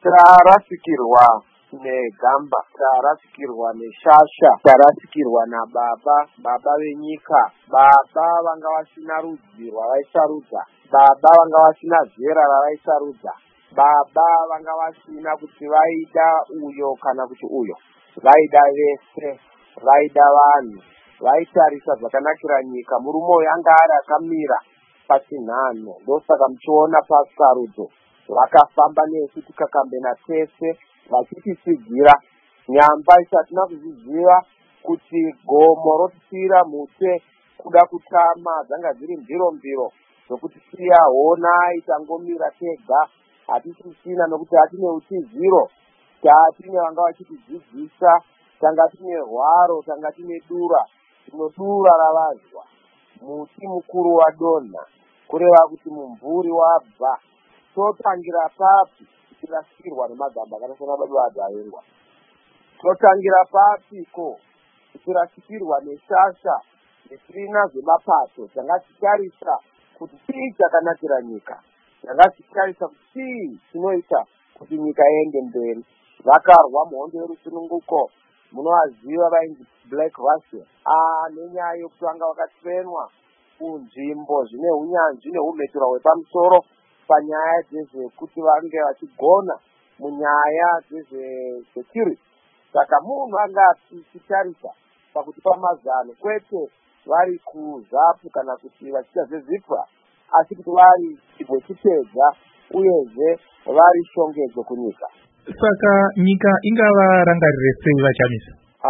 tarasikirwa negamba, tarasikirwa neshasha, tarasikirwa baba venyika, baba vanga vasina rudzi rwavaisarudza, baba vanga vasina zera ravaisarudza, baba vanga vasina kuti vaida uyo kana kuti uyo, vaida vese, vaida vanhu, vaitarisa zvakanakira nyika. Murume uyu anga ari akamira pachinhano, ndosaka muchiona pasarudzo vakafamba nesu tikakambena tese vachitisigira nyamba isatina kuzviziva kuti gomo rotisira mhute kuda kutama dzanga dziri mbiro zokuti siya honai tangomira tega, hatisisina nokuti hatine utiziro, tatine vanga vachitidzidzisa, tanga tine hwaro, tanga tine dura, tinodura ravazwa, muti mukuru wadonha, kureva kuti mumvuri wabva. Totangira papi tirasirwa nemagamba akasiyana baba vanhu vaverwa, totangira papiko tirasikirwa neshasha nesirina zvemapato, tanga titarisa kuti chii chakanakira nyika, tanga titarisa kuti chii chinoita kuti nyika iende mberi. Vakarwa muhondo yerusununguko, munovaziva vainzi Black Russia, nenyaya yokuti vanga vakatrenwa kunzvimbo zvine unyanzvi neumhetsero hwepamusoro panyaya dzezvekuti vange vachigona munyaya dzezvesecurity. Saka munhu anga achitarisa pakuti pamazano, kwete vari kuzapu kana kuti vachiita zvezipra, asi kuti vari chibwe chitedza uyezve vari shongedzo kunyika. Saka nyika ingavarangarire sei vachamisa?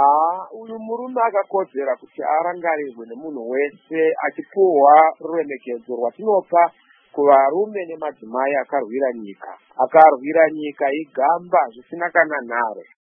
Uyu murume akakodzera kuti arangarirwe nemunhu wese, achipuhwa ruremekedzo rwatinopa kuvarume nemadzimai akarwira nyika igamba zvisina kana nharo.